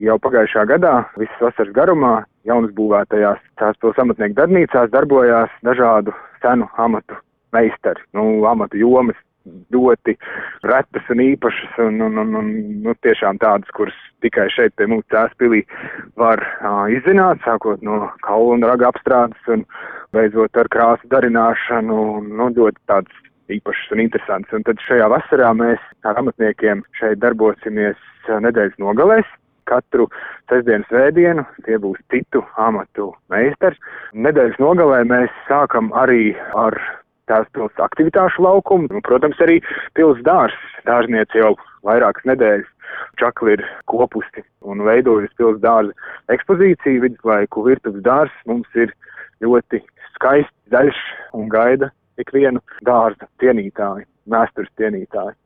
Jau pagājušā gadā visas vasaras garumā jaunas būvētajās Cēspils amatnieku darbnīcās darbojās dažādu senu amatu meistari, amatu jomas ļoti retas un īpašas un tiešām tādas, kuras tikai šeit pie mums Cēspilī var izzināt, sākot no kaulu un raga apstrādes un beidzot ar krāsu darināšanu, ļoti tādas īpašas un interesantas. Un tad šajā vasarā mēs ar amatniekiem šeit darbosimies nedēļas nogalēs. Katru sestdienas svētdienu tie būs citu amatu meistars. Nedēļas nogalē mēs sākam arī ar Cēspils aktivitāšu laukumu. Protams, arī pils dārzs. Dārzniece jau vairākas nedēļas čakli ir kopusi un veidojusi pils dārza ekspozīciju. Viduslaiku virtuves dārzs mums ir ļoti skaists, zaļš un gaida ikvienu dārza cienītāju, vēstures cienītāju.